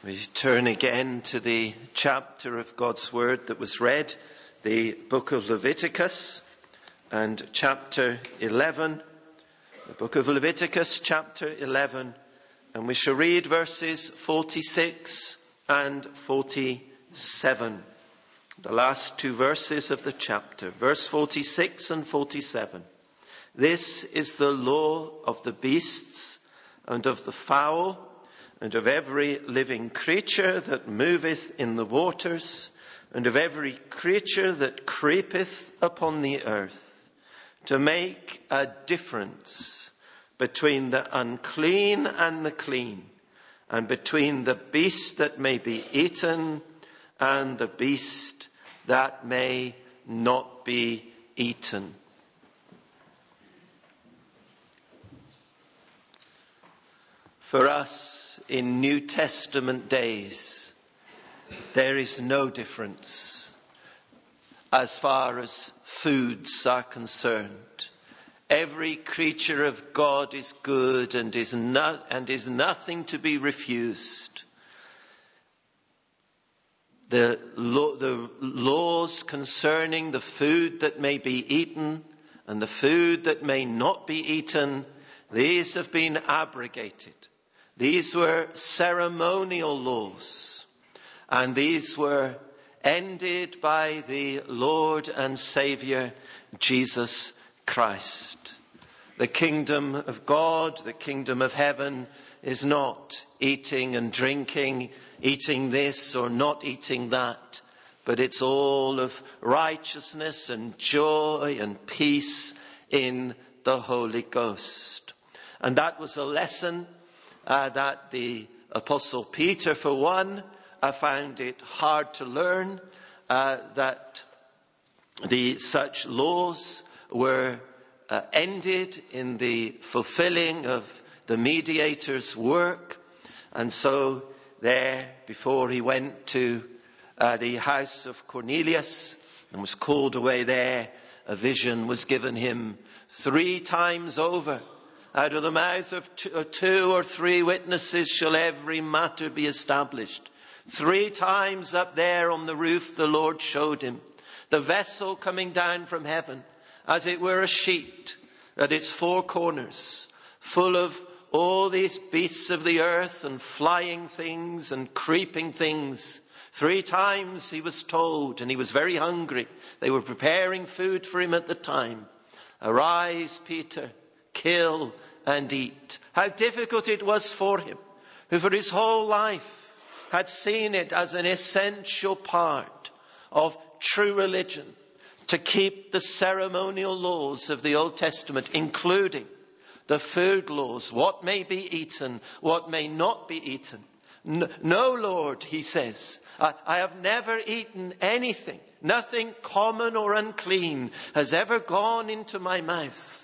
We turn again to the chapter of God's Word that was read, the book of Leviticus and chapter 11. The book of Leviticus, chapter 11, and we shall read verses 46 and 47. The last two verses of the chapter, verse 46 and 47. This is the law of the beasts and of the fowl, and of every living creature that moveth in the waters, and of every creature that creepeth upon the earth, to make a difference between the unclean and the clean, and between the beast that may be eaten and the beast that may not be eaten. For us in New Testament days, there is no difference as far as foods are concerned. Every creature of God is good and is nothing to be refused. The laws concerning the food that may be eaten and the food that may not be eaten, these have been abrogated. These were ceremonial laws, and these were ended by the Lord and Saviour, Jesus Christ. The kingdom of God, the kingdom of heaven, is not eating and drinking, eating this or not eating that, but it's all of righteousness and joy and peace in the Holy Ghost. And that was a lesson that the Apostle Peter, for one, found it hard to learn, that such laws were ended in the fulfilling of the mediator's work. And so there, before he went to the house of Cornelius and was called away there, a vision was given him 3 times over. Out of the mouth of 2 or 3 witnesses shall every matter be established. 3 times up there on the roof the Lord showed him the vessel coming down from heaven, as it were a sheet at its 4 corners, full of all these beasts of the earth and flying things and creeping things. 3 times he was told, and he was very hungry. They were preparing food for him at the time. Arise, Peter, kill and eat. How difficult it was for him, who for his whole life had seen it as an essential part of true religion to keep the ceremonial laws of the Old Testament, including the food laws, what may be eaten, what may not be eaten. No, Lord, he says, I have never eaten anything. Nothing common or unclean has ever gone into my mouth.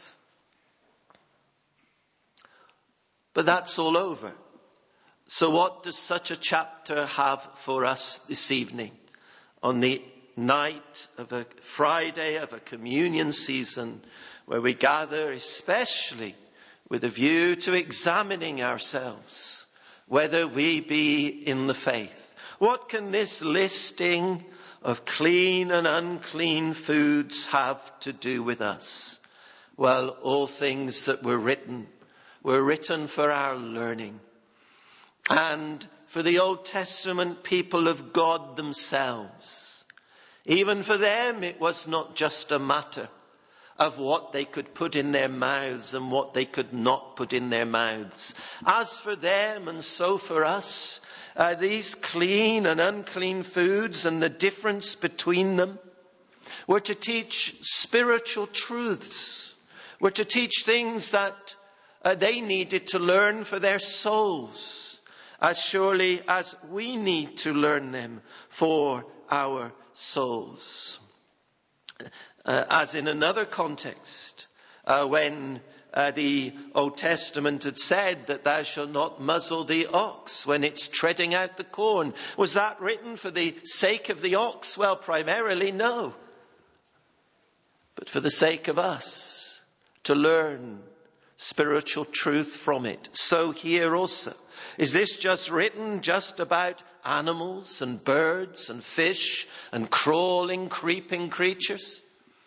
But that's all over. So what does such a chapter have for us this evening, on the night of a Friday of a communion season, where we gather especially with a view to examining ourselves, whether we be in the faith? What can this listing of clean and unclean foods have to do with us? Well, all things that were written for our learning. And for the Old Testament people of God themselves, even for them it was not just a matter of what they could put in their mouths and what they could not put in their mouths. As for them, and so for us, these clean and unclean foods and the difference between them were to teach spiritual truths, were to teach things that they needed to learn for their souls, as surely as we need to learn them for our souls. As in another context, when the Old Testament had said that thou shalt not muzzle the ox when it's treading out the corn. Was that written for the sake of the ox? Well, primarily no. But for the sake of us, to learn spiritual truth from it. So here also, Is this just written just about animals and birds and fish and crawling, creeping creatures?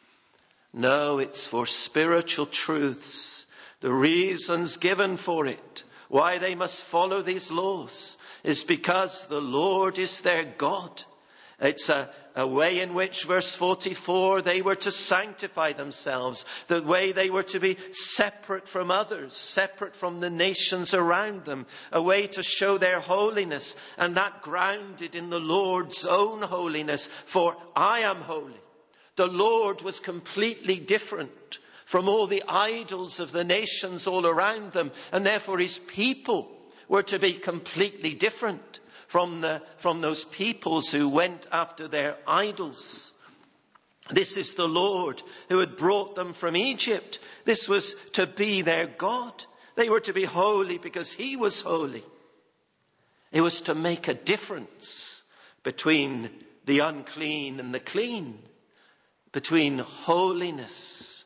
No, it's for spiritual truths. The reasons given for it, why they must follow these laws, is because the Lord is their God. It's a way in which, verse 44, they were to sanctify themselves. The way they were to be separate from others, separate from the nations around them. A way to show their holiness, and that grounded in the Lord's own holiness. For I am holy. The Lord was completely different from all the idols of the nations all around them. And therefore his people were to be completely different from those peoples who went after their idols. This is the Lord who had brought them from Egypt. This was to be their God. They were to be holy because he was holy. It was to make a difference between the unclean and the clean, between holiness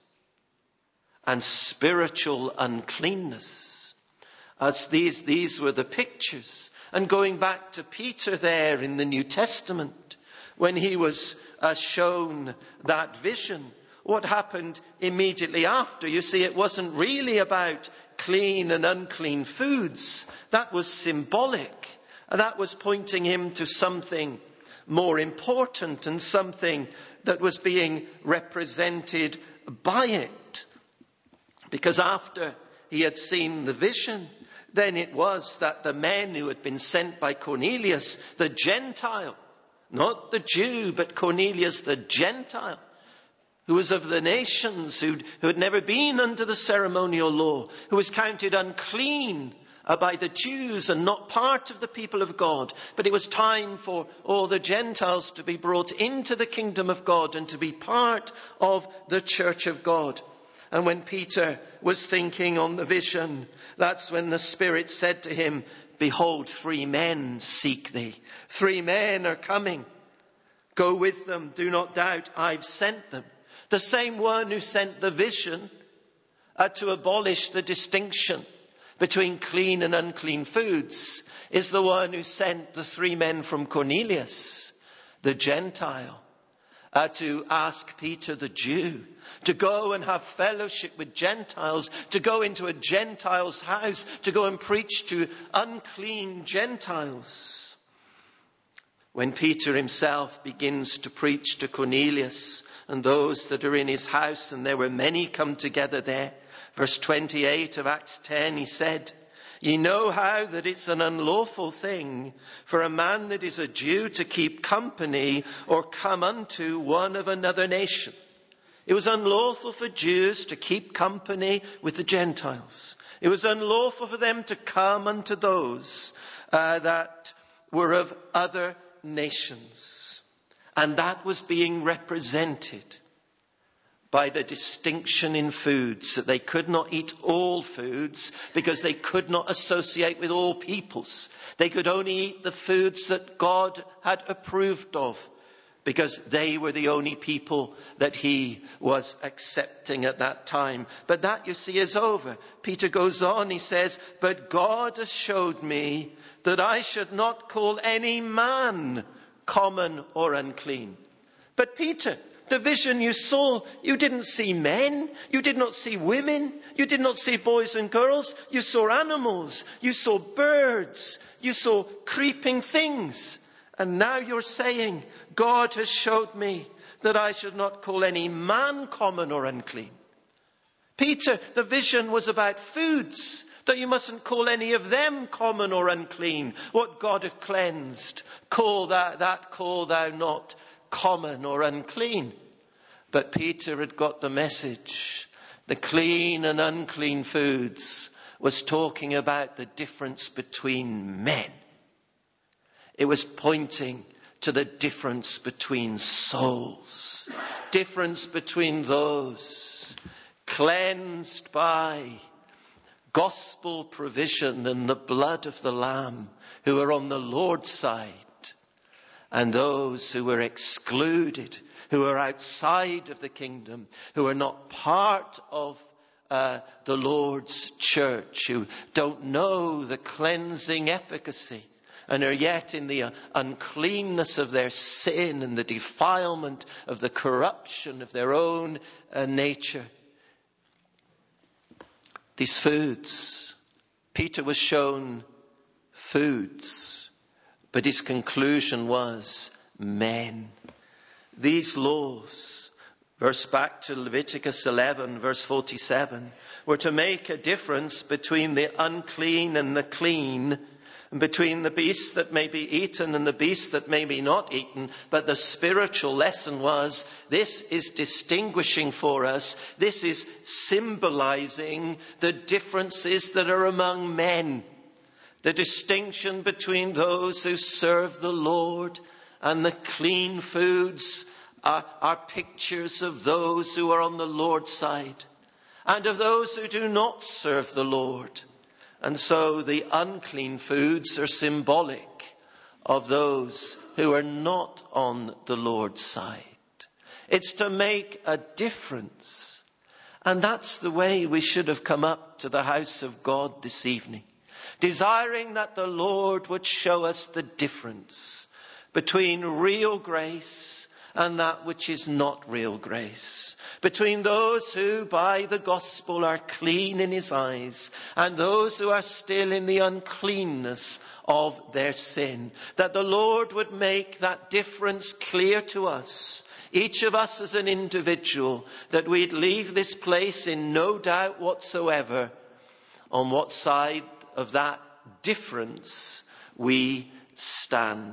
and spiritual uncleanness. As these were the pictures. And going back to Peter there in the New Testament, when he was shown that vision, what happened immediately after? You see, it wasn't really about clean and unclean foods. That was symbolic. And that was pointing him to something more important and something that was being represented by it. Because after he had seen the vision, then it was that the men who had been sent by Cornelius, the Gentile, not the Jew, but Cornelius the Gentile, who was of the nations, who had never been under the ceremonial law, who was counted unclean by the Jews and not part of the people of God. But it was time for all the Gentiles to be brought into the kingdom of God and to be part of the church of God. And when Peter was thinking on the vision, that's when the Spirit said to him, "Behold, 3 men seek thee. 3 men are coming. Go with them. Do not doubt, I've sent them." The same one who sent the vision to abolish the distinction between clean and unclean foods is the one who sent the 3 men from Cornelius, the Gentile, to ask Peter the Jew to go and have fellowship with Gentiles, to go into a Gentile's house, to go and preach to unclean Gentiles. When Peter himself begins to preach to Cornelius and those that are in his house, and there were many come together there, verse 28 of Acts 10, he said, "Ye know how that it's an unlawful thing for a man that is a Jew to keep company or come unto one of another nation." It was unlawful for Jews to keep company with the Gentiles. It was unlawful for them to come unto those that were of other nations. And that was being represented by the distinction in foods, that they could not eat all foods because they could not associate with all peoples. They could only eat the foods that God had approved of, because they were the only people that he was accepting at that time. But that, you see, is over. Peter goes on, he says, "But God has showed me that I should not call any man common or unclean." But Peter, the vision you saw, you didn't see men, you did not see women, you did not see boys and girls, you saw animals, you saw birds, you saw creeping things. And now you're saying, God has showed me that I should not call any man common or unclean. Peter, the vision was about foods, that you mustn't call any of them common or unclean. What God hath cleansed, call thou not common or unclean. But Peter had got the message. The clean and unclean foods was talking about the difference between men. It was pointing to the difference between souls. Difference between those cleansed by gospel provision and the blood of the Lamb, who are on the Lord's side, and those who were excluded, who are outside of the kingdom, who are not part of the Lord's church, who don't know the cleansing efficacy and are yet in the uncleanness of their sin and the defilement of the corruption of their own nature. These foods, Peter was shown foods, but his conclusion was men. These laws, back to Leviticus 11, verse 47, were to make a difference between the unclean and the clean, and between the beasts that may be eaten and the beasts that may be not eaten. But the spiritual lesson was, this is distinguishing for us. This is symbolizing the differences that are among men. The distinction between those who serve the Lord and the clean foods are pictures of those who are on the Lord's side and of those who do not serve the Lord. And so the unclean foods are symbolic of those who are not on the Lord's side. It's to make a difference. And that's the way we should have come up to the house of God this evening, desiring that the Lord would show us the difference between real grace and that which is not real grace, between those who by the gospel are clean in his eyes and those who are still in the uncleanness of their sin. That the Lord would make that difference clear to us, each of us as an individual, that we'd leave this place in no doubt whatsoever on what side of that difference we stand.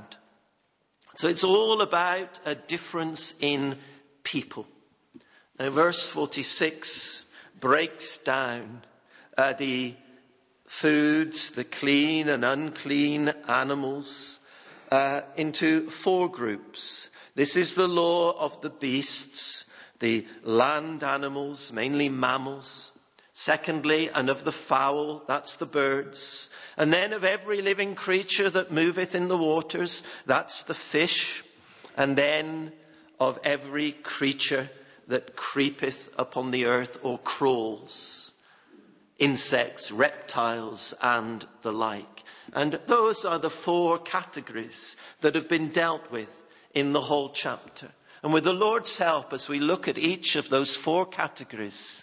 So it's all about a difference in people. Now, verse 46 breaks down the foods, the clean and unclean animals, into 4 groups. This is the law of the beasts, the land animals, mainly mammals. Secondly, and of the fowl, that's the birds. And then of every living creature that moveth in the waters, that's the fish. And then of every creature that creepeth upon the earth or crawls, insects, reptiles, and the like. And those are the 4 categories that have been dealt with in the whole chapter. And with the Lord's help, as we look at each of those 4 categories,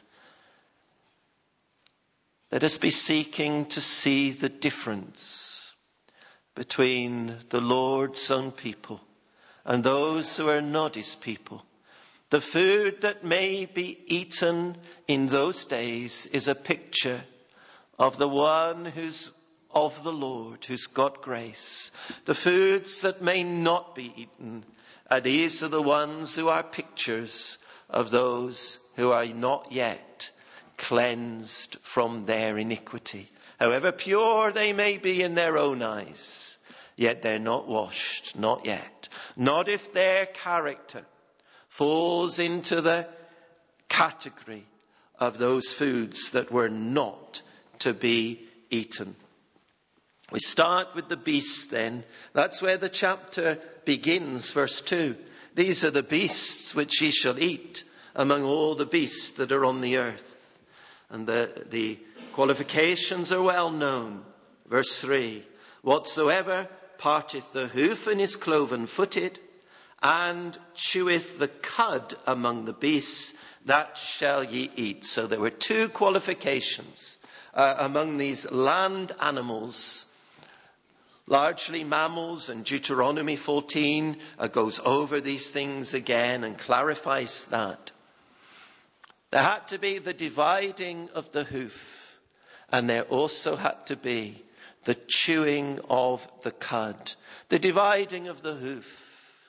let us be seeking to see the difference between the Lord's own people and those who are not his people. The food that may be eaten in those days is a picture of the one who's of the Lord, who's got grace. The foods that may not be eaten, these are the ones who are pictures of those who are not yet cleansed from their iniquity. However pure they may be in their own eyes, yet they're not washed, not yet. Not if their character falls into the category of those foods that were not to be eaten. We start with the beasts then. That's where the chapter begins, verse 2. These are the beasts which ye shall eat among all the beasts that are on the earth. And the qualifications are well known. Verse 3. Whatsoever parteth the hoof and is cloven-footed, and cheweth the cud among the beasts, that shall ye eat. So there were 2 qualifications among these land animals, largely mammals, and Deuteronomy 14 goes over these things again and clarifies that. There had to be the dividing of the hoof, and there also had to be the chewing of the cud. The dividing of the hoof.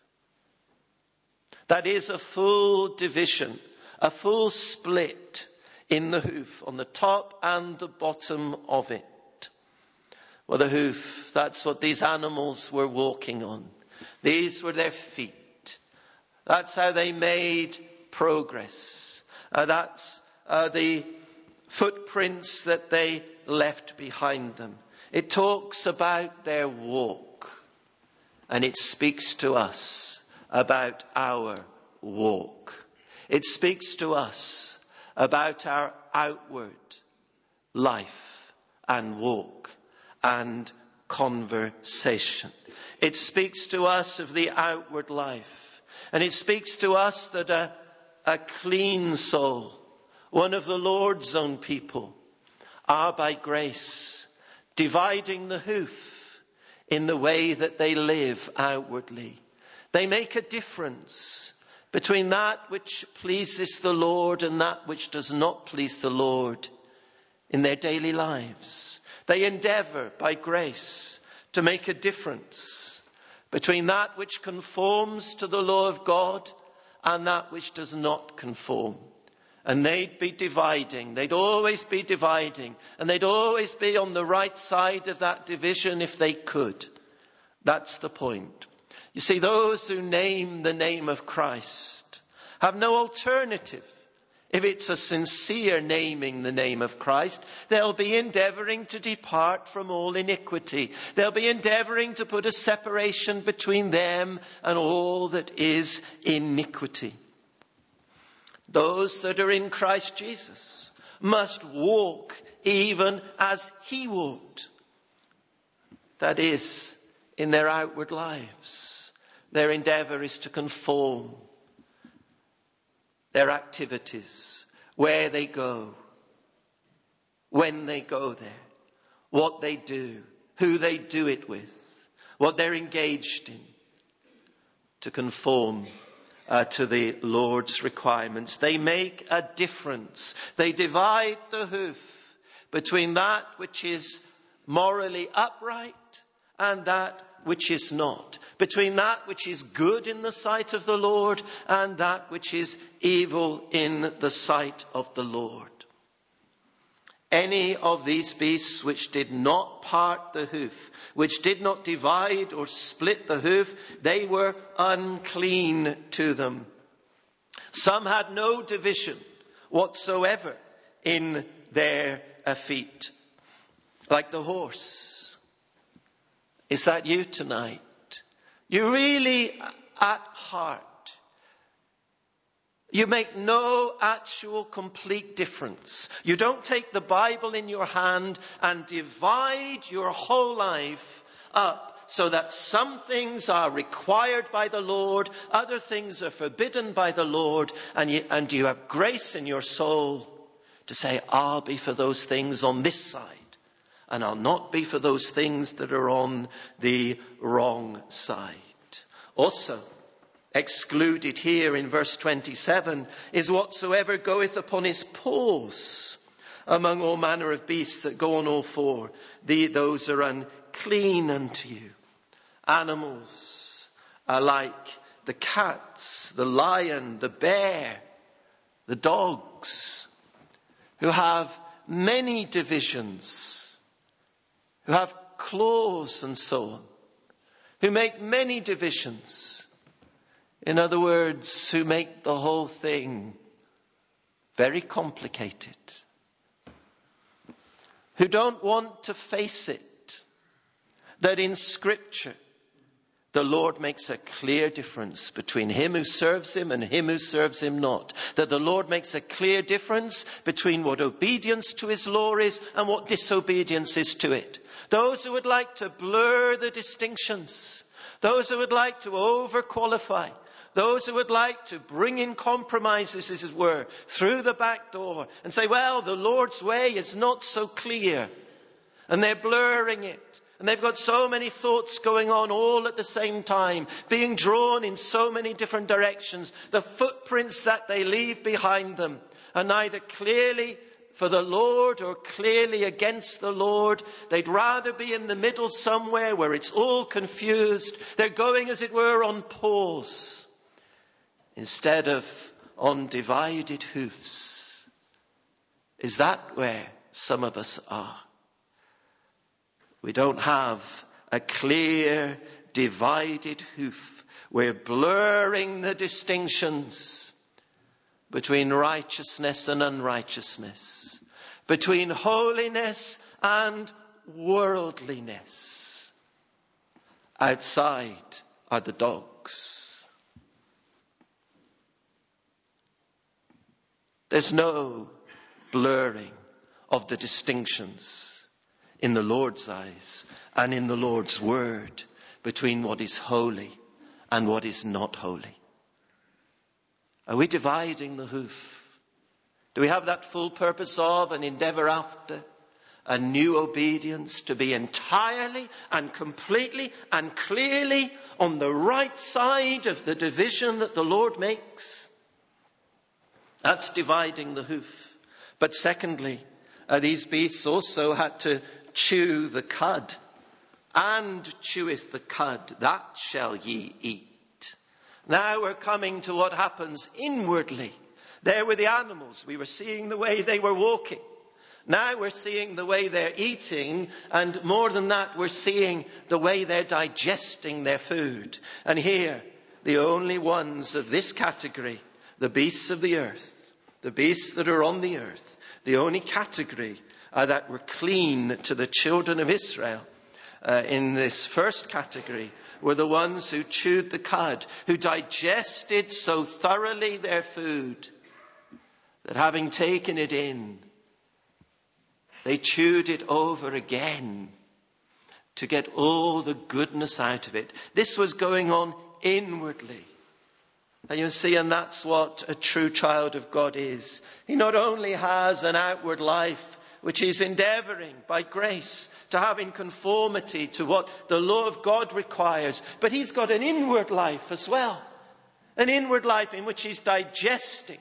That is a full division, a full split in the hoof, on the top and the bottom of it. Well, the hoof, that's what these animals were walking on. These were their feet. That's how they made progress. That's the footprints that they left behind them. It talks about their walk, and it speaks to us about our walk. It speaks to us about our outward life and walk and conversation. It speaks to us of the outward life. And it speaks to us that a clean soul, one of the Lord's own people, are by grace dividing the hoof in the way that they live outwardly. They make a difference between that which pleases the Lord and that which does not please the Lord in their daily lives. They endeavour by grace to make a difference between that which conforms to the law of God and that which does not conform. And they'd be dividing. They'd always be dividing. And they'd always be on the right side of that division if they could. That's the point. You see, those who name the name of Christ have no alternative. If it's a sincere naming the name of Christ, they'll be endeavouring to depart from all iniquity. They'll be endeavouring to put a separation between them and all that is iniquity. Those that are in Christ Jesus must walk even as he walked. That is, in their outward lives. Their endeavour is to conform their activities, where they go, when they go there, what they do, who they do it with, what they're engaged in, to conform to the Lord's requirements. They make a difference. They divide the hoof between that which is morally upright and that which is not, between that which is good in the sight of the Lord and that which is evil in the sight of the Lord. Any of these beasts which did not part the hoof, which did not divide or split the hoof, they were unclean to them. Some had no division whatsoever in their feet, like the horse. Is that you tonight? You really, at heart, you make no actual complete difference. You don't take the Bible in your hand and divide your whole life up so that some things are required by the Lord, other things are forbidden by the Lord, and you have grace in your soul to say, I'll be for those things on this side, and I'll not be for those things that are on the wrong side. Also, excluded here in verse 27 is whatsoever goeth upon his paws among all manner of beasts that go on all four. Those are unclean unto you. Animals are like the cats, the lion, the bear, the dogs, who have many divisions, who have claws and so on, who make many divisions. In other words, who make the whole thing very complicated. Who don't want to face it, that in Scripture, the Lord makes a clear difference between him who serves him and him who serves him not. That the Lord makes a clear difference between what obedience to his law is and what disobedience is to it. Those who would like to blur the distinctions, those who would like to overqualify, those who would like to bring in compromises, as it were, through the back door and say, well, the Lord's way is not so clear. And they're blurring it. And they've got so many thoughts going on all at the same time, being drawn in so many different directions. The footprints that they leave behind them are neither clearly for the Lord or clearly against the Lord. They'd rather be in the middle somewhere where it's all confused. They're going, as it were, on pause instead of on divided hoofs. Is that where some of us are? We don't have a clear, divided hoof. We're blurring the distinctions between righteousness and unrighteousness, between holiness and worldliness. Outside are the dogs. There's no blurring of the distinctions in the Lord's eyes and in the Lord's word between what is holy and what is not holy. Are we dividing the hoof? Do we have that full purpose of and endeavour after a new obedience, to be entirely and completely and clearly on the right side of the division that the Lord makes? That's dividing the hoof. But secondly, these beasts also had to chew the cud. And cheweth the cud, that shall ye eat. Now we're coming to what happens inwardly. There were the animals. We were seeing the way they were walking. Now we're seeing the way they're eating, and more than that, we're seeing the way they're digesting their food. And here, the only ones of this category, the beasts of the earth, the beasts that are on the earth, the only category that were clean to the children of Israel in this first category were the ones who chewed the cud, who digested so thoroughly their food that having taken it in, they chewed it over again to get all the goodness out of it. This was going on inwardly. And you see, and that's what a true child of God is. He not only has an outward life, which he's endeavouring by grace to have in conformity to what the law of God requires, but he's got an inward life as well. An inward life in which he's digesting,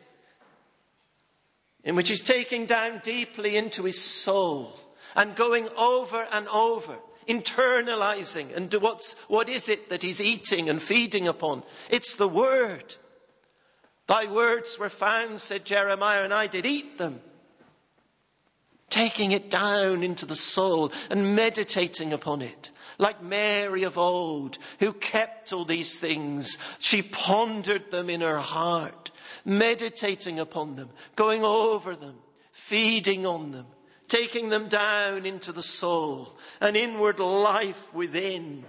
in which he's taking down deeply into his soul and going over and over, internalizing. And what is it that he's eating and feeding upon? It's the word. Thy words were found, said Jeremiah, and I did eat them. Taking it down into the soul and meditating upon it. Like Mary of old, who kept all these things. She pondered them in her heart, meditating upon them, going over them, feeding on them, taking them down into the soul, an inward life within.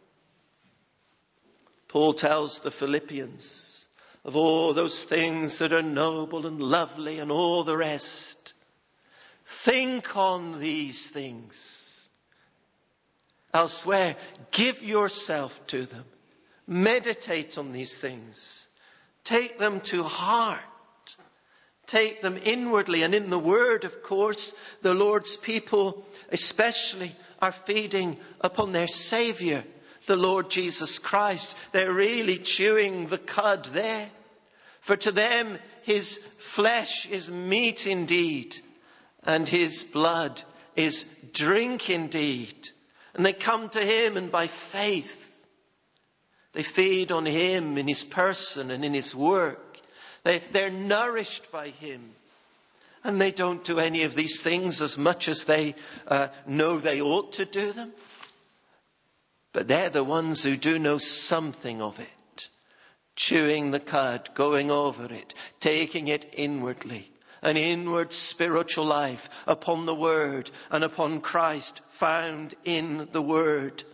Paul tells the Philippians of all those things that are noble and lovely and all the rest. Think on these things. Elsewhere, give yourself to them. Meditate on these things. Take them to heart. Take them inwardly. And in the word, of course, the Lord's people especially are feeding upon their Saviour, the Lord Jesus Christ. They're really chewing the cud there. For to them, his flesh is meat indeed, and his blood is drink indeed. And they come to him, and by faith, they feed on him in his person and in his work. They're nourished by him. And they don't do any of these things as much as they know they ought to do them. But they're the ones who do know something of it. Chewing the cud, going over it, taking it inwardly. An inward spiritual life upon the word and upon Christ found in the word.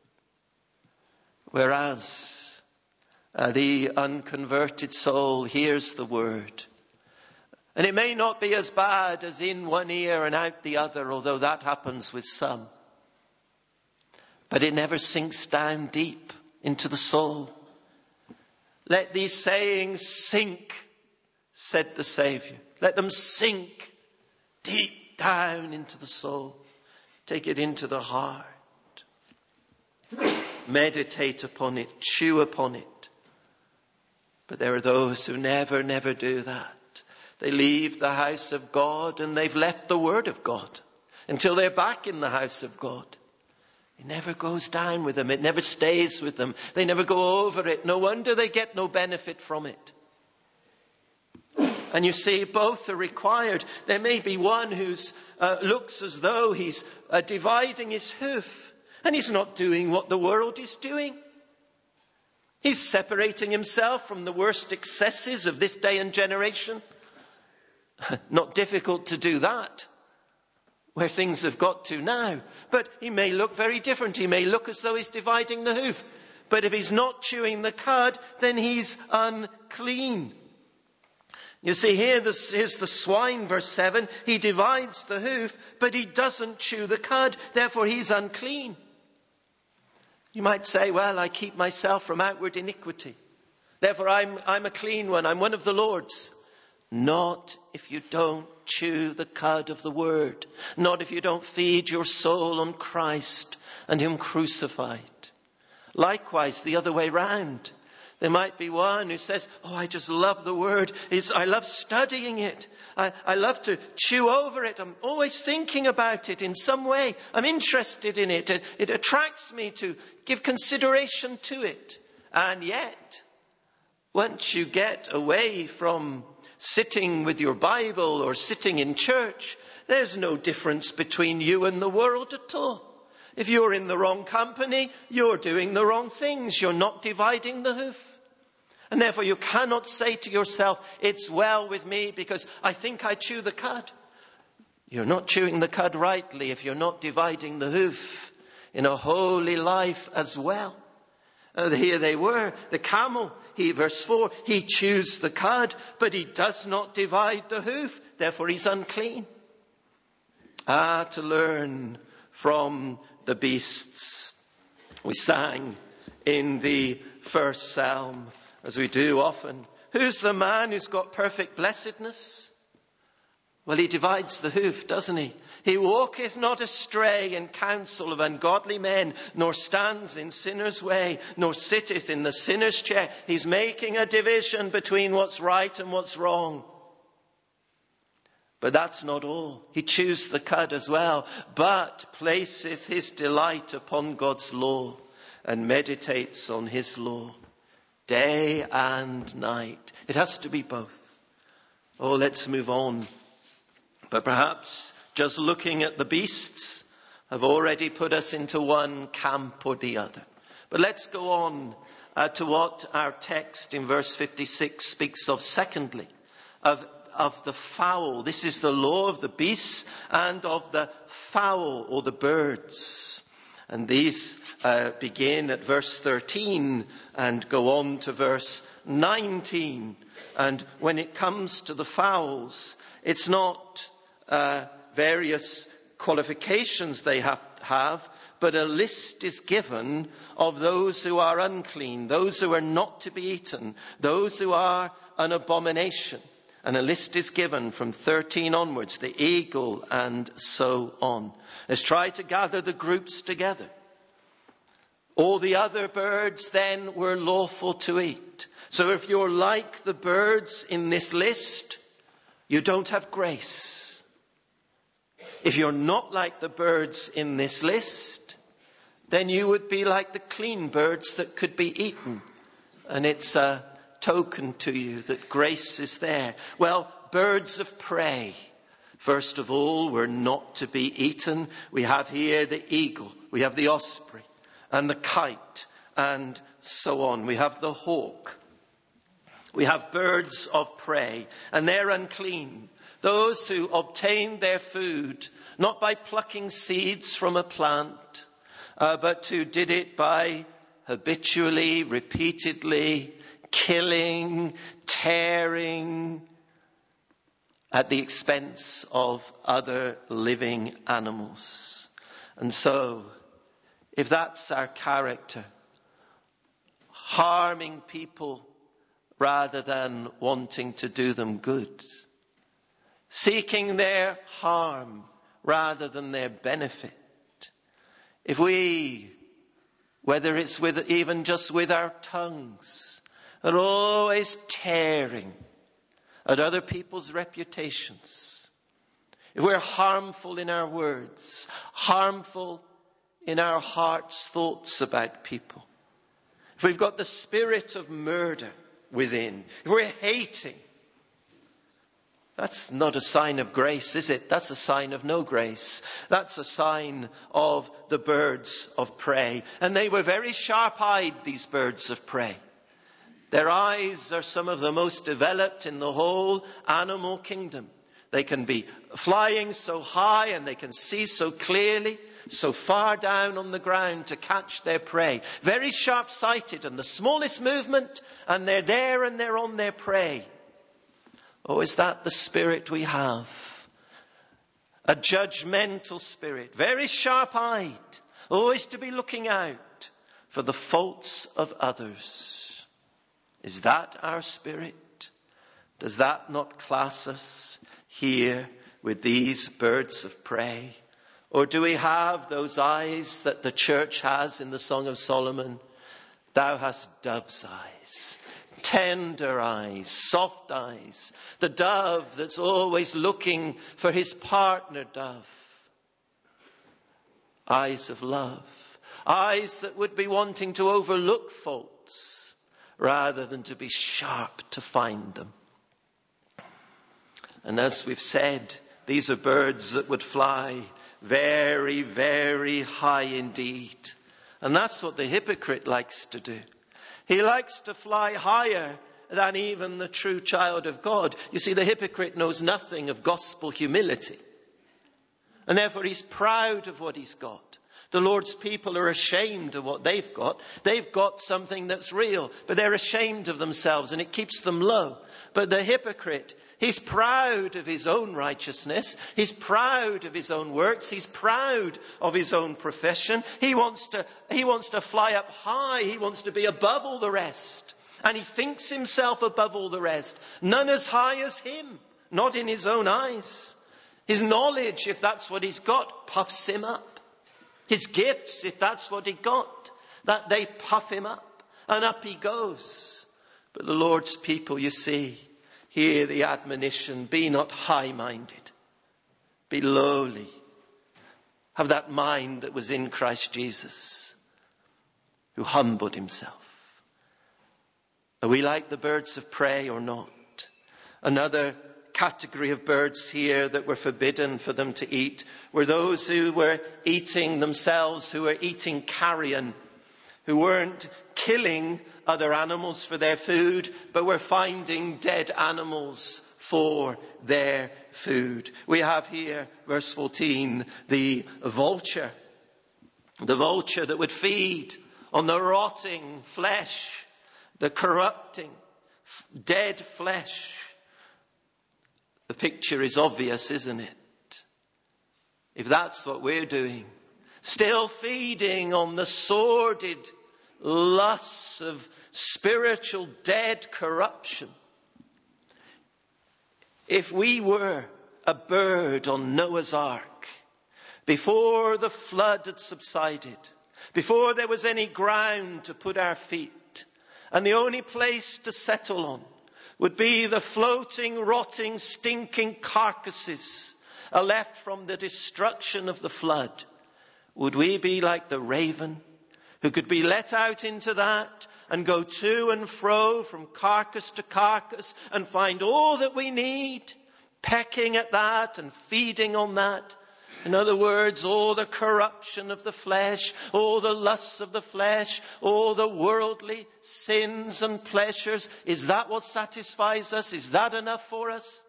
Whereas the unconverted soul hears the word. And it may not be as bad as in one ear and out the other, although that happens with some. But it never sinks down deep into the soul. Let these sayings sink, said the Saviour. Let them sink deep down into the soul. Take it into the heart. Meditate upon it. Chew upon it. But there are those who never do that. They leave the house of God and they've left the word of God until they're back in the house of God. It never goes down with them. It never stays with them. They never go over it. No wonder they get no benefit from it. And you see, both are required. There may be one who looks as though he's dividing his hoof. And he's not doing what the world is doing. He's separating himself from the worst excesses of this day and generation. Not difficult to do that, where things have got to now. But he may look very different. He may look as though he's dividing the hoof. But if he's not chewing the cud, then he's unclean. You see, here's the swine, verse 7. He divides the hoof, but he doesn't chew the cud. Therefore, he's unclean. You might say, well, I keep myself from outward iniquity. Therefore, I'm a clean one. I'm one of the Lord's. Not if you don't chew the cud of the word. Not if you don't feed your soul on Christ and him crucified. Likewise, the other way round. There might be one who says, oh, I just love the word. I love studying it. I love to chew over it. I'm always thinking about it in some way. I'm interested in it. It attracts me to give consideration to it. And yet, once you get away from sitting with your Bible or sitting in church, there's no difference between you and the world at all. If you're in the wrong company, you're doing the wrong things. You're not dividing the hoof. And therefore you cannot say to yourself, it's well with me because I think I chew the cud. You're not chewing the cud rightly if you're not dividing the hoof in a holy life as well. Here they were, the camel, verse 4, he chews the cud, but he does not divide the hoof. Therefore he's unclean. To learn from the beasts. We sang in the first psalm, as we do often, who's the man who's got perfect blessedness? Well, he divides the hoof, doesn't he? He walketh not astray in counsel of ungodly men, nor stands in sinners' way, nor sitteth in the sinner's chair. He's making a division between what's right and what's wrong. But that's not all. He chews the cud as well, but placeth his delight upon God's law and meditates on his law day and night. It has to be both. Oh, let's move on. But perhaps just looking at the beasts have already put us into one camp or the other. But let's go on to what our text in verse 56 speaks of secondly, of the fowl. This is the law of the beasts and of the fowl or the birds. And these begin at verse 13 and go on to verse 19. And when it comes to the fowls, it's not various qualifications they have, but a list is given of those who are unclean, those who are not to be eaten, those who are an abomination. And a list is given from 13 onwards, the eagle and so on. Let's try to gather the groups together. All the other birds then were lawful to eat. So if you're like the birds in this list, you don't have grace. If you're not like the birds in this list, then you would be like the clean birds that could be eaten. And it's a token to you that grace is there. Well, birds of prey, first of all, were not to be eaten. We have here the eagle, we have the osprey and the kite and so on. We have the hawk. We have birds of prey, and they're unclean. Those who obtained their food not by plucking seeds from a plant, but who did it by habitually, repeatedly killing, tearing at the expense of other living animals. And so, if that's our character, harming people rather than wanting to do them good, seeking their harm rather than their benefit, if we, whether it's even just with our tongues, are always tearing at other people's reputations, if we're harmful in our words, harmful in our heart's thoughts about people, if we've got the spirit of murder within, if we're hating, that's not a sign of grace, is it? That's a sign of no grace. That's a sign of the birds of prey. And they were very sharp-eyed, these birds of prey. Their eyes are some of the most developed in the whole animal kingdom. They can be flying so high and they can see so clearly, so far down on the ground to catch their prey. Very sharp-sighted, and the smallest movement and they're there and they're on their prey. Oh, is that the spirit we have? A judgmental spirit, very sharp-eyed, always to be looking out for the faults of others. Is that our spirit? Does that not class us here with these birds of prey? Or do we have those eyes that the church has in the Song of Solomon? Thou hast dove's eyes, tender eyes, soft eyes. The dove that's always looking for his partner dove. Eyes of love. Eyes that would be wanting to overlook faults rather than to be sharp to find them. And as we've said, these are birds that would fly very, very high indeed. And that's what the hypocrite likes to do. He likes to fly higher than even the true child of God. You see, the hypocrite knows nothing of gospel humility. And therefore he's proud of what he's got. The Lord's people are ashamed of what they've got. They've got something that's real, but they're ashamed of themselves and it keeps them low. But the hypocrite, he's proud of his own righteousness. He's proud of his own works. He's proud of his own profession. He wants to fly up high. He wants to be above all the rest. And he thinks himself above all the rest. None as high as him, not in his own eyes. His knowledge, if that's what he's got, puffs him up. His gifts, if that's what he got, that they puff him up, and up he goes. But the Lord's people, you see, hear the admonition, be not high-minded, be lowly. Have that mind that was in Christ Jesus, who humbled himself. Are we like the birds of prey or not? Another category of birds here that were forbidden for them to eat were those who were eating themselves, who were eating carrion, who weren't killing other animals for their food, but were finding dead animals for their food. We have here, verse 14, the vulture that would feed on the rotting flesh, the corrupting, dead flesh. The picture is obvious, isn't it? If that's what we're doing, still feeding on the sordid lusts of spiritual dead corruption. If we were a bird on Noah's Ark, before the flood had subsided, before there was any ground to put our feet, and the only place to settle on would be the floating, rotting, stinking carcasses left from the destruction of the flood, would we be like the raven who could be let out into that and go to and fro from carcass to carcass and find all that we need, pecking at that and feeding on that? In other words, all the corruption of the flesh, all the lusts of the flesh, all the worldly sins and pleasures. Is that what satisfies us? Is that enough for us?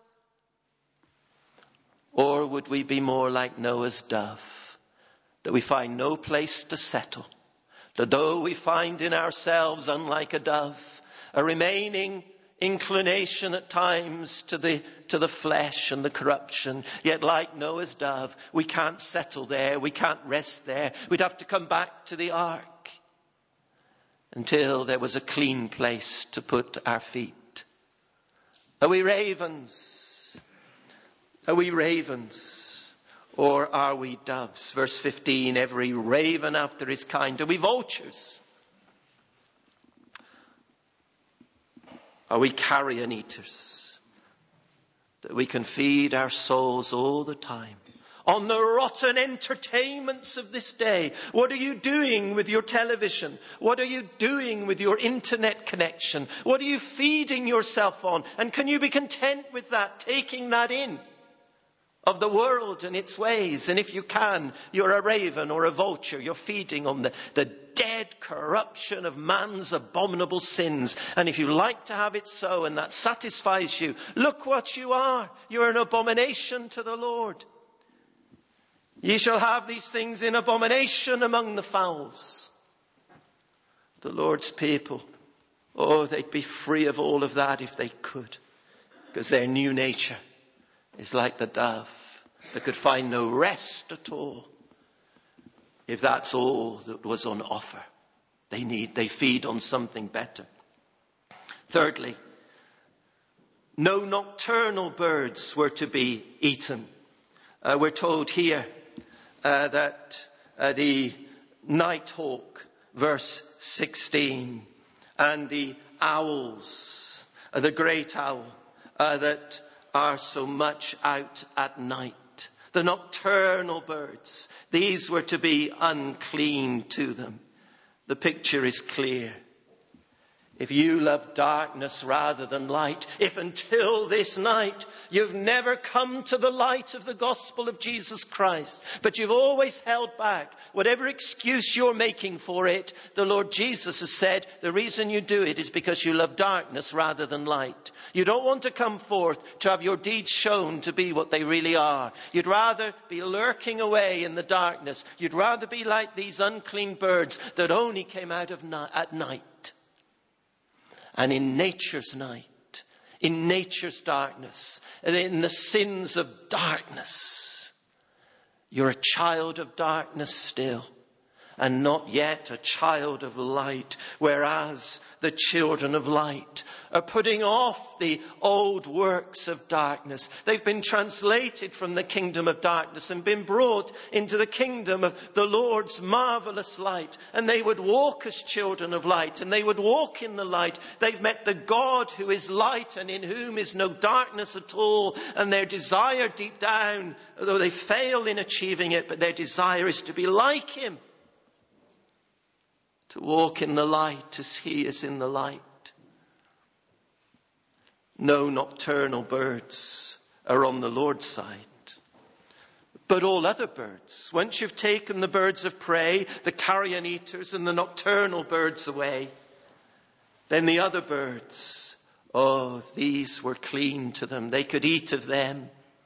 Or would we be more like Noah's dove, that we find no place to settle, that though we find in ourselves, unlike a dove, a remaining inclination at times to the flesh and the corruption, yet like Noah's dove, we can't settle there, we can't rest there. We'd have to come back to the ark until there was a clean place to put our feet. Are we ravens? Are we ravens? Or are we doves? Verse 15, every raven after his kind. Are we vultures? Are we carrion eaters? That we can feed our souls all the time on the rotten entertainments of this day. What are you doing with your television? What are you doing with your internet connection? What are you feeding yourself on? And can you be content with that, taking that in, of the world and its ways? And if you can, you're a raven or a vulture. You're feeding on the dead corruption of man's abominable sins. And if you like to have it so, and that satisfies you, look what you are. You're an abomination to the Lord. Ye shall have these things in abomination among the fowls. The Lord's people, oh, they'd be free of all of that if they could. because their new nature is like the dove that could find no rest at all. If that's all that was on offer, they feed on something better. Thirdly, no nocturnal birds were to be eaten. We're told here that the nighthawk, verse 16, and the owls, the great owl, that are so much out at night, the nocturnal birds, these were to be unclean to them. The picture is clear. If you love darkness rather than light, if until this night you've never come to the light of the gospel of Jesus Christ, but you've always held back, whatever excuse you're making for it, the Lord Jesus has said the reason you do it is because you love darkness rather than light. You don't want to come forth to have your deeds shown to be what they really are. You'd rather be lurking away in the darkness. You'd rather be like these unclean birds that only came out at night. And in nature's night, in nature's darkness, and in the sins of darkness, you're a child of darkness still, and not yet a child of light, whereas the children of light are putting off the old works of darkness. They've been translated from the kingdom of darkness and been brought into the kingdom of the Lord's marvelous light. And they would walk as children of light, and they would walk in the light. They've met the God who is light and in whom is no darkness at all. And their desire deep down, though they fail in achieving it, but their desire is to be like him. To walk in the light as he is in the light. No nocturnal birds are on the Lord's side. But all other birds, once you've taken the birds of prey, the carrion eaters and the nocturnal birds away, then the other birds, these were clean to them. They could eat of them.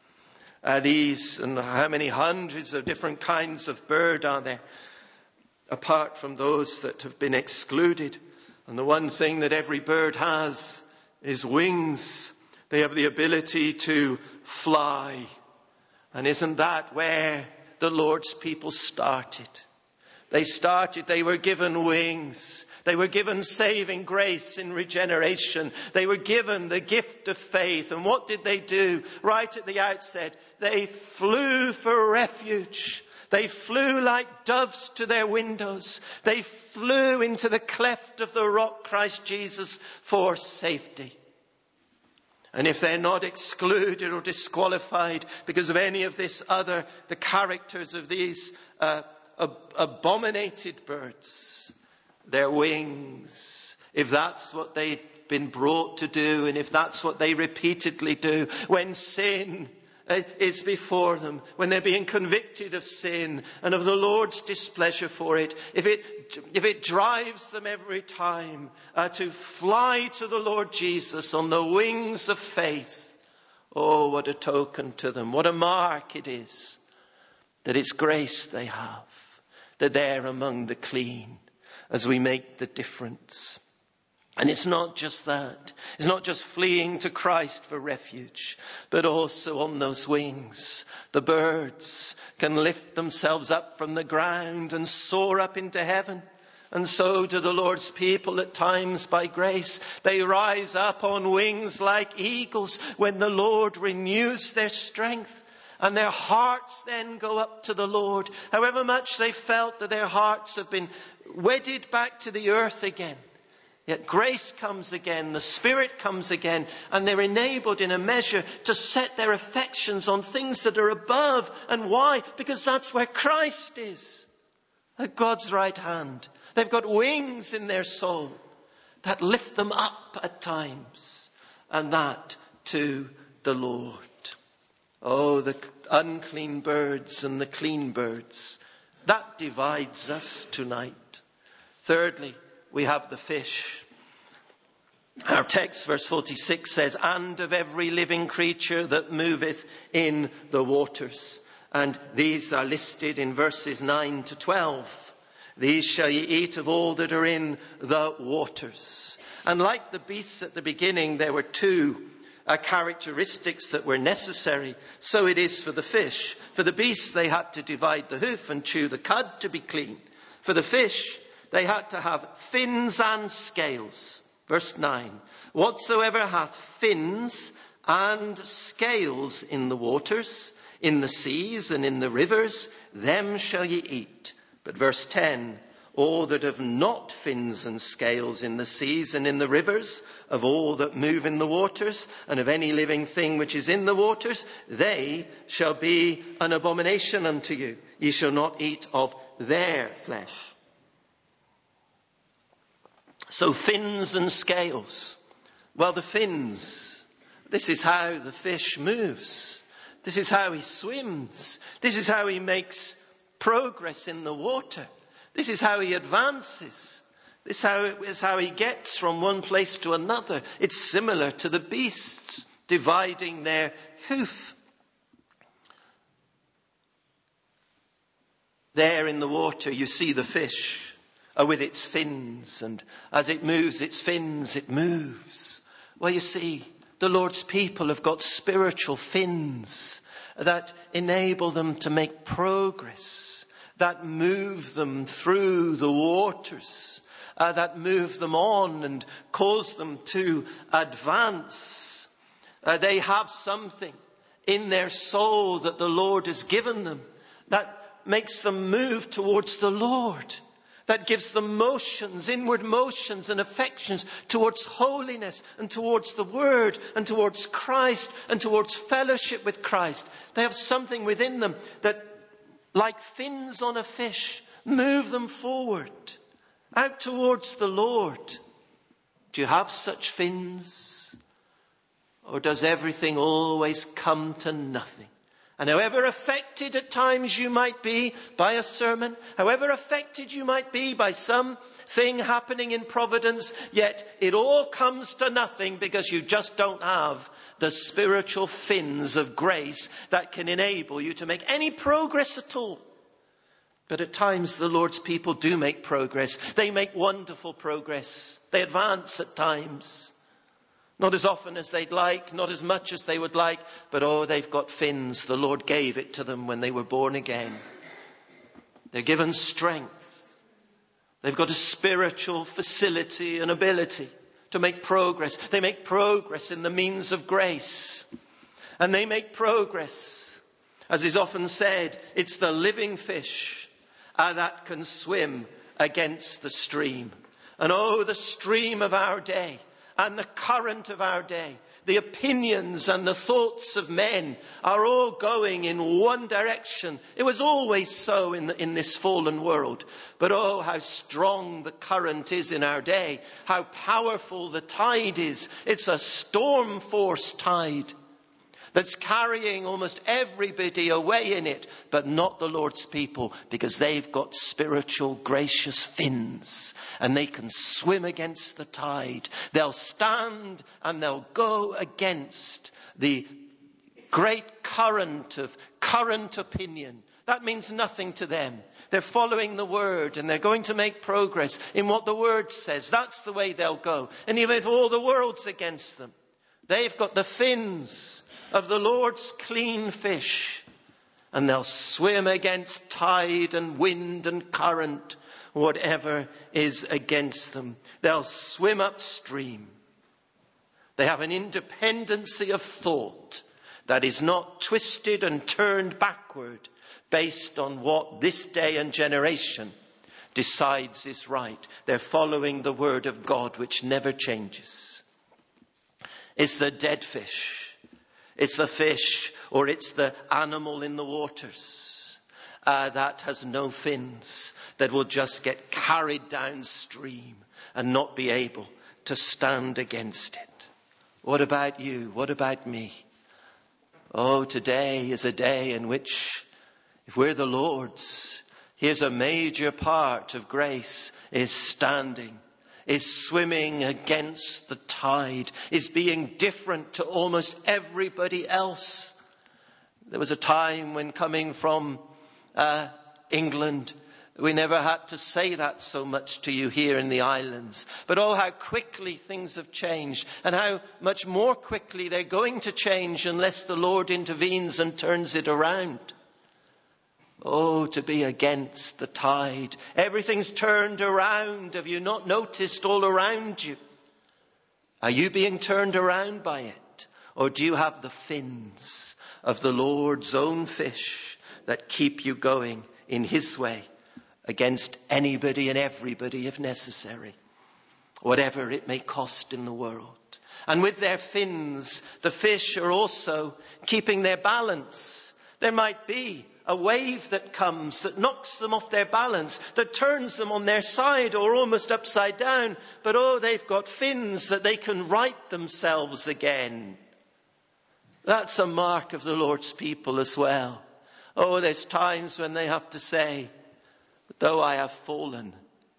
These, and how many hundreds of different kinds of bird are there? Apart from those that have been excluded. And the one thing that every bird has is wings. They have the ability to fly. And isn't that where the Lord's people started? They were given wings. They were given saving grace in regeneration. They were given the gift of faith. And what did they do? Right at the outset, they flew for refuge. They flew like doves to their windows. They flew into the cleft of the rock, Christ Jesus, for safety. And if they're not excluded or disqualified because of any of this other, the characters of these abominated birds, their wings, if that's what they've been brought to do, and if that's what they repeatedly do, when sin is before them, when they're being convicted of sin and of the Lord's displeasure for it, if it drives them every time to fly to the Lord Jesus on the wings of faith, what a token to them, what a mark it is that it's grace they have, that they're among the clean as we make the difference. And it's not just that. It's not just fleeing to Christ for refuge, but also on those wings. The birds can lift themselves up from the ground and soar up into heaven. And so do the Lord's people at times by grace. They rise up on wings like eagles when the Lord renews their strength. And their hearts then go up to the Lord. However much they felt that their hearts have been wedded back to the earth again. Yet grace comes again, the Spirit comes again, and they're enabled in a measure to set their affections on things that are above. And why? Because that's where Christ is, at God's right hand. They've got wings in their soul that lift them up at times, and that to the Lord. Oh, the unclean birds and the clean birds. That divides us tonight. Thirdly, we have the fish. Our text, verse 46 says, and of every living creature that moveth in the waters. And these are listed in verses 9 to 12. These shall ye eat of all that are in the waters. And like the beasts at the beginning, there were two characteristics that were necessary. So it is for the fish. For the beasts, they had to divide the hoof and chew the cud to be clean. For the fish, they had to have fins and scales. Verse 9, whatsoever hath fins and scales in the waters, in the seas and in the rivers, them shall ye eat. But verse 10, all that have not fins and scales in the seas and in the rivers, of all that move in the waters, and of any living thing which is in the waters, they shall be an abomination unto you. Ye shall not eat of their flesh. So fins and scales. Well, the fins, this is how the fish moves. This is how he swims. This is how he makes progress in the water. This is how he advances. This is how he gets from one place to another. It's similar to the beasts dividing their hoof. There in the water you see the fish with its fins, and as it moves its fins, it moves. Well, you see, the Lord's people have got spiritual fins that enable them to make progress, that move them through the waters, that move them on and cause them to advance. They have something in their soul that the Lord has given them that makes them move towards the Lord, that gives them motions, inward motions and affections towards holiness and towards the Word and towards Christ and towards fellowship with Christ. They have something within them that, like fins on a fish, move them forward, out towards the Lord. Do you have such fins? Or does everything always come to nothing? And however affected at times you might be by a sermon, however affected you might be by something happening in providence, yet it all comes to nothing because you just don't have the spiritual fins of grace that can enable you to make any progress at all. But at times the Lord's people do make progress. They make wonderful progress. They advance at times. Not as often as they'd like, not as much as they would like, but they've got fins. The Lord gave it to them when they were born again. They're given strength. They've got a spiritual facility and ability to make progress. They make progress in the means of grace. And they make progress. As is often said, it's the living fish that can swim against the stream. And the stream of our day. And the current of our day, the opinions and the thoughts of men are all going in one direction. It was always so in this fallen world. But how strong the current is in our day. How powerful the tide is. It's a storm force tide that's carrying almost everybody away in it, but not the Lord's people, because they've got spiritual gracious fins and they can swim against the tide. They'll stand and they'll go against the great current of current opinion. That means nothing to them. They're following the Word and they're going to make progress in what the Word says. That's the way they'll go. And even if all the world's against them, they've got the fins of the Lord's clean fish, and they'll swim against tide and wind and current, whatever is against them. They'll swim upstream. They have an independency of thought that is not twisted and turned backward based on what this day and generation decides is right. They're following the Word of God, which never changes. It's the dead fish. It's the fish, or it's the animal in the waters that has no fins, that will just get carried downstream and not be able to stand against it. What about you? What about me? Today is a day in which, if we're the Lord's, here's a major part of grace is standing, is swimming against the tide, is being different to almost everybody else. There was a time when coming from England We never had to say that so much to you here in the islands. But oh, how quickly things have changed, and how much more quickly they're going to change unless the Lord intervenes and turns it around. Oh, to be against the tide. Everything's turned around. Have you not noticed all around you? Are you being turned around by it? Or do you have the fins of the Lord's own fish that keep you going in his way against anybody and everybody if necessary, whatever it may cost in the world? And with their fins, the fish are also keeping their balance. There might be a wave that comes that knocks them off their balance, that turns them on their side or almost upside down. But oh, they've got fins that they can right themselves again. That's a mark of the Lord's people as well. Oh, there's times when they have to say, though I have fallen.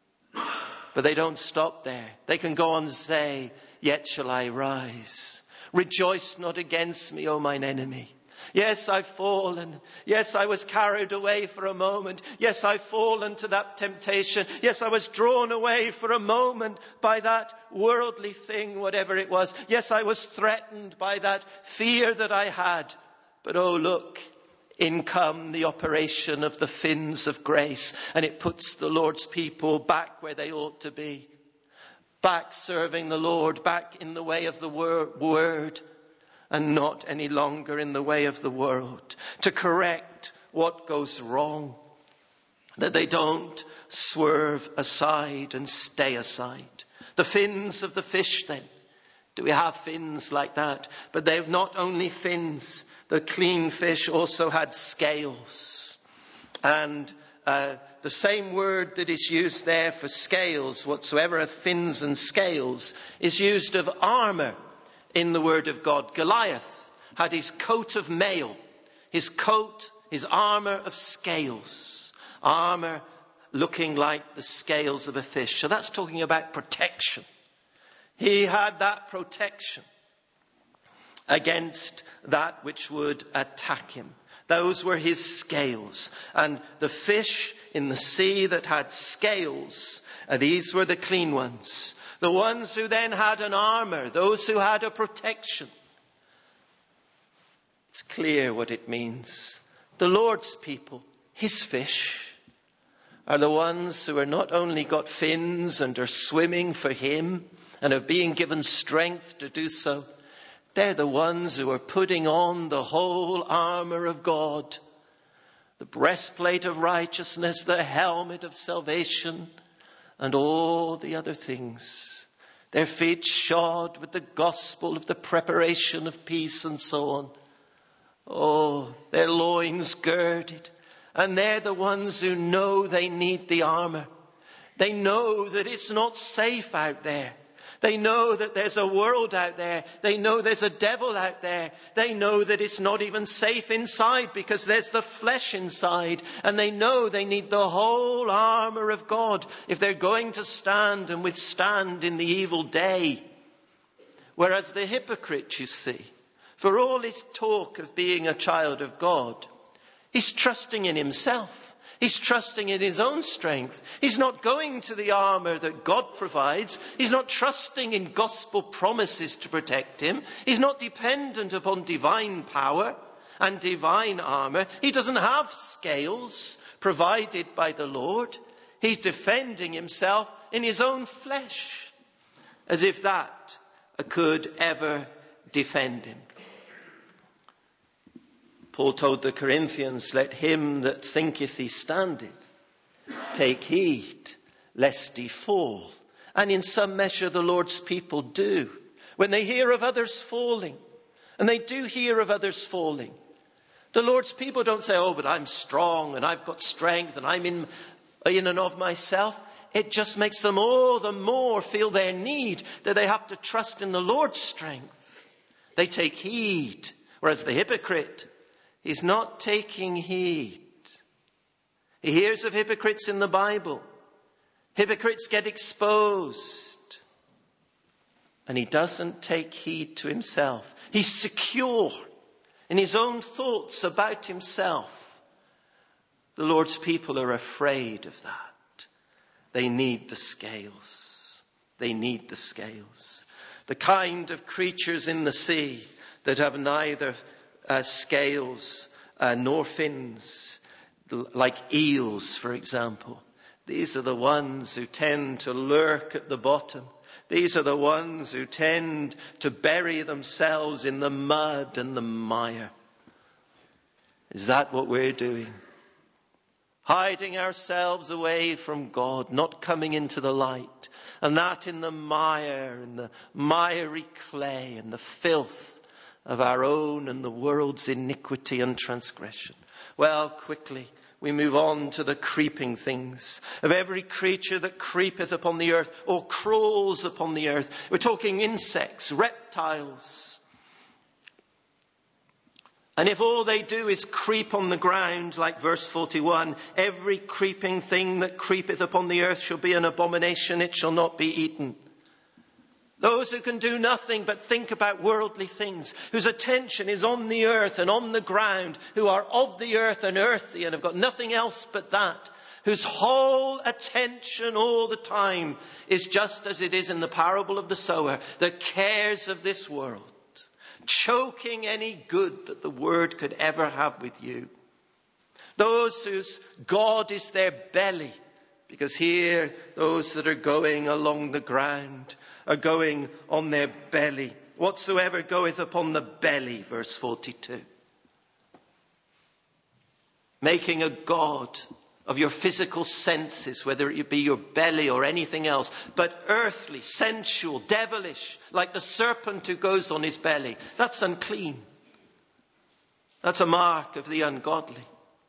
But they don't stop there. They can go on and say, yet shall I rise. Rejoice not against me, O mine enemy. Yes, I've fallen. Yes, I was carried away for a moment. Yes, I've fallen to that temptation. Yes, I was drawn away for a moment by that worldly thing, whatever it was. Yes, I was threatened by that fear that I had. But oh, look, in come the operation of the fins of grace, and it puts the Lord's people back where they ought to be. Back serving the Lord, back in the way of the word. And not any longer in the way of the world, to correct what goes wrong, that they don't swerve aside and stay aside. The fins of the fish then. Do we have fins like that? But they've not only fins. The clean fish also had scales. And the same word that is used there for scales, whatsoever are fins and scales, is used of armor. In the word of God, Goliath had his coat of mail, his coat, his armor of scales, armor looking like the scales of a fish. So that's talking about protection. He had that protection against that which would attack him. Those were his scales. And the fish in the sea that had scales, these were the clean ones. The ones who then had an armor, those who had a protection. It's clear what it means. The Lord's people, his fish, are the ones who are not only got fins and are swimming for him and are being given strength to do so. They're the ones who are putting on the whole armor of God. The breastplate of righteousness, the helmet of salvation, and all the other things. Their feet shod with the gospel of the preparation of peace and so on. Oh, their loins girded. And they're the ones who know they need the armor. They know that it's not safe out there. They know that there's a world out there. They know there's a devil out there. They know that it's not even safe inside because there's the flesh inside. And they know they need the whole armor of God if they're going to stand and withstand in the evil day. Whereas the hypocrite, you see, for all his talk of being a child of God, he's trusting in himself. He's trusting in his own strength. He's not going to the armor that God provides. He's not trusting in gospel promises to protect him. He's not dependent upon divine power and divine armor. He doesn't have scales provided by the Lord. He's defending himself in his own flesh, as if that could ever defend him. Paul told the Corinthians, let him that thinketh he standeth take heed lest he fall. And in some measure the Lord's people do. When they hear of others falling, and they do hear of others falling, the Lord's people don't say, oh, but I'm strong and I've got strength and I'm in and of myself. It just makes them all the more feel their need that they have to trust in the Lord's strength. They take heed. Whereas the hypocrite, he's not taking heed. He hears of hypocrites in the Bible. Hypocrites get exposed. And he doesn't take heed to himself. He's secure in his own thoughts about himself. The Lord's people are afraid of that. They need the scales. They need the scales. The kind of creatures in the sea that have neither scales nor fins, like eels, for example. These are the ones who tend to lurk at the bottom. These are the ones who tend to bury themselves in the mud and the mire. Is that what we're doing? Hiding ourselves away from God, not coming into the light. And that in the mire and the miry clay and the filth of our own and the world's iniquity and transgression. Well, quickly, we move on to the creeping things. Of every creature that creepeth upon the earth or crawls upon the earth. We're talking insects, reptiles. And if all they do is creep on the ground, like verse 41, every creeping thing that creepeth upon the earth shall be an abomination, it shall not be eaten. Those who can do nothing but think about worldly things, whose attention is on the earth and on the ground, who are of the earth and earthy and have got nothing else but that, whose whole attention all the time is just as it is in the parable of the sower, the cares of this world, choking any good that the word could ever have with you. Those whose God is their belly, because here those that are going along the ground are going on their belly. Whatsoever goeth upon the belly, verse 42. Making a god of your physical senses, whether it be your belly or anything else, but earthly, sensual, devilish, like the serpent who goes on his belly. That's unclean. That's a mark of the ungodly.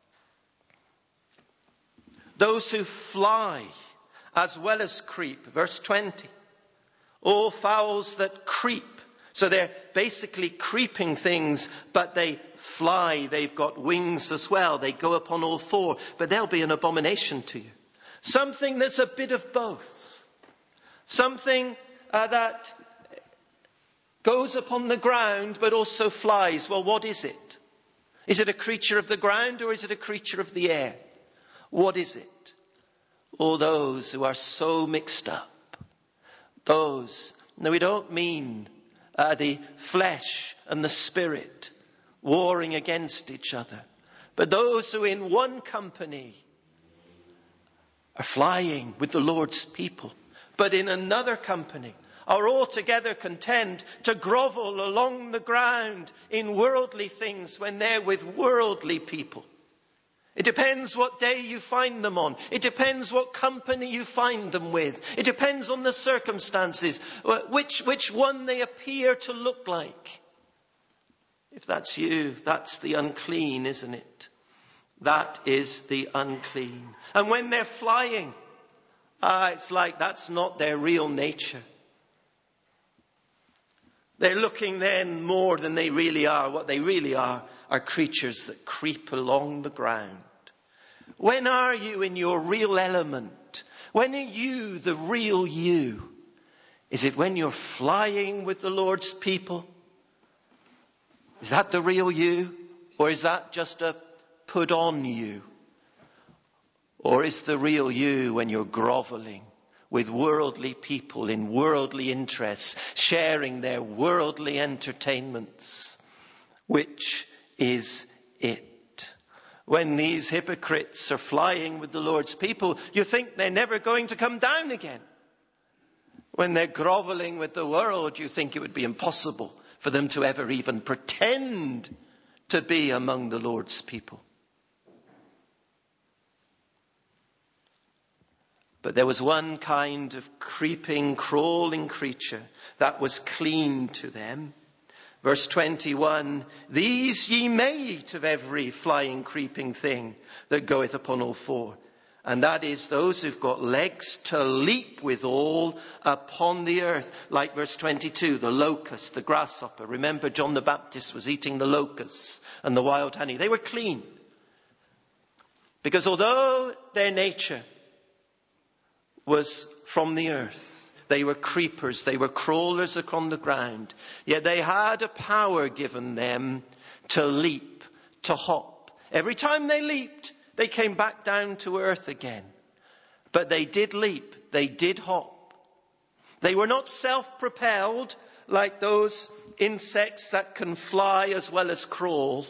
Those who fly as well as creep, verse 20. All fowls that creep. So they're basically creeping things, but they fly. They've got wings as well. They go upon all four, but they'll be an abomination to you. Something that's a bit of both. Something that goes upon the ground, but also flies. Well, what is it? Is it a creature of the ground or is it a creature of the air? What is it? All those who are so mixed up. Those, no, we don't mean the flesh and the spirit warring against each other. But those who in one company are flying with the Lord's people, but in another company are altogether content to grovel along the ground in worldly things when they're with worldly people. It depends what day you find them on. It depends what company you find them with. It depends on the circumstances, which one they appear to look like. If that's you, that's the unclean, isn't it? That is the unclean. And when they're flying, it's like that's not their real nature. They're looking then more than they really are. What they really are creatures that creep along the ground. When are you in your real element? When are you the real you? Is it when you're flying with the Lord's people? Is that the real you? Or is that just a put on you? Or is the real you when you're groveling with worldly people in worldly interests, sharing their worldly entertainments? Which is it? When these hypocrites are flying with the Lord's people, you think they're never going to come down again. When they're groveling with the world, you think it would be impossible for them to ever even pretend to be among the Lord's people. But there was one kind of creeping, crawling creature that was clean to them. Verse 21, these ye may eat of every flying, creeping thing that goeth upon all four. And that is those who've got legs to leap withal upon the earth. Like verse 22, the locust, the grasshopper. Remember, John the Baptist was eating the locusts and the wild honey. They were clean. Because although their nature was from the earth, they were creepers, they were crawlers upon the ground. Yet they had a power given them to leap, to hop. Every time they leaped, They came back down to earth again. But they did leap. They did hop. They were not self-propelled like those insects that can fly as well as crawl.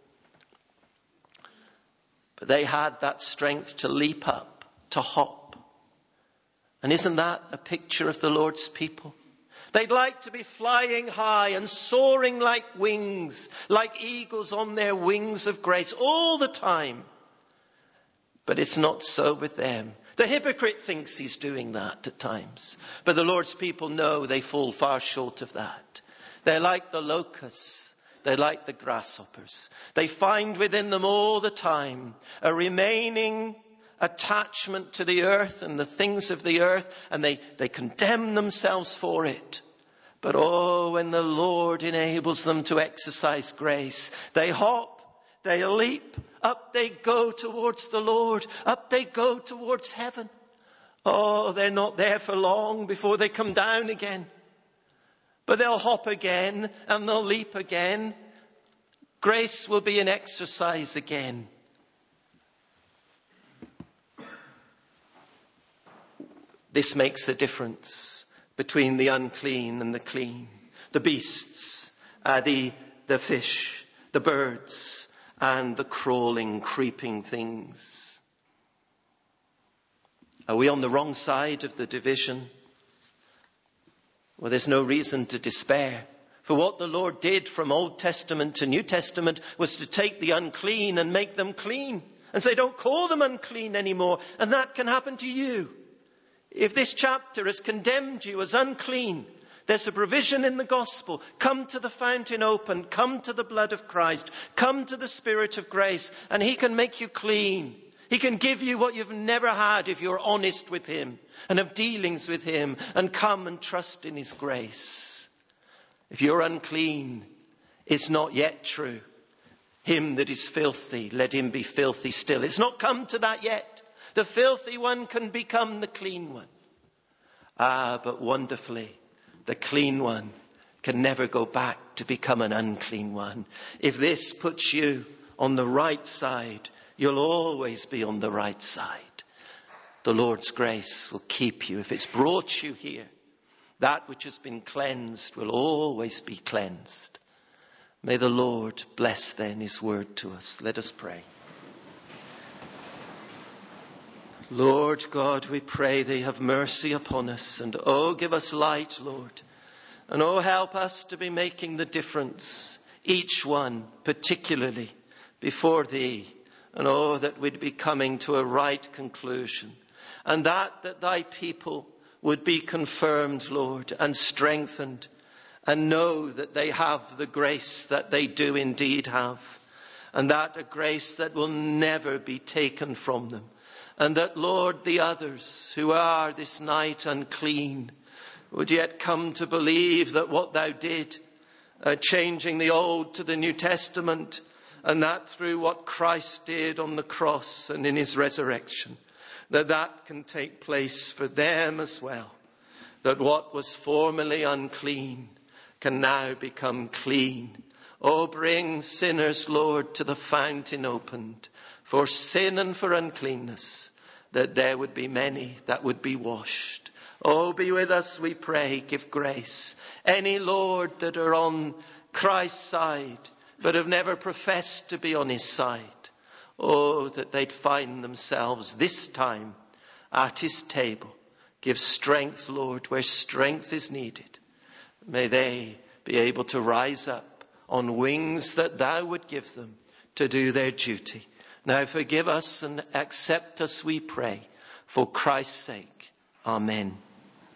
But they had that strength to leap up, to hop. And isn't that a picture of the Lord's people? They'd like to be flying high and soaring like wings, like eagles on their wings of grace all the time. But it's not so with them. The hypocrite thinks he's doing that at times. But the Lord's people know they fall far short of that. They're like the locusts. They're like the grasshoppers. They find within them all the time a remaining attachment to the earth and the things of the earth, and they condemn themselves for it. But when the Lord enables them to exercise grace, they hop, they leap, up they go towards the Lord, up they go towards heaven. They're not there for long before they come down again. But they'll hop again and they'll leap again. Grace will be an exercise again. This makes a difference between the unclean and the clean. The beasts, the fish, the birds, and the crawling, creeping things. Are we on the wrong side of the division? Well, there's no reason to despair. For what the Lord did from Old Testament to New Testament was to take the unclean and make them clean. And say, don't call them unclean anymore. And that can happen to you. If this chapter has condemned you as unclean, there's a provision in the gospel. Come to the fountain open. Come to the blood of Christ. Come to the Spirit of grace. And he can make you clean. He can give you what you've never had if you're honest with him and have dealings with him and come and trust in his grace. If you're unclean, it's not yet true. Him that is filthy, let him be filthy still. It's not come to that yet. The filthy one can become the clean one. But wonderfully, the clean one can never go back to become an unclean one. If this puts you on the right side, you'll always be on the right side. The Lord's grace will keep you. If it's brought you here, that which has been cleansed will always be cleansed. May the Lord bless then his word to us. Let us pray. Lord God, we pray thee have mercy upon us, and give us light, Lord. And help us to be making the difference, each one particularly before thee. And that we'd be coming to a right conclusion. And that thy people would be confirmed, Lord, and strengthened, and know that they have the grace that they do indeed have. And that a grace that will never be taken from them. And that, Lord, the others who are this night unclean would yet come to believe that what thou did, changing the Old to the New Testament, and that through what Christ did on the cross and in his resurrection, that can take place for them as well. That what was formerly unclean can now become clean. Bring sinners, Lord, to the fountain opened for sin and for uncleanness, that there would be many that would be washed. Be with us, we pray. Give grace. Any, Lord, that are on Christ's side, but have never professed to be on his side. That they'd find themselves this time at his table. Give strength, Lord, where strength is needed. May they be able to rise up on wings that thou would give them to do their duty. Now forgive us and accept us, we pray, for Christ's sake. Amen.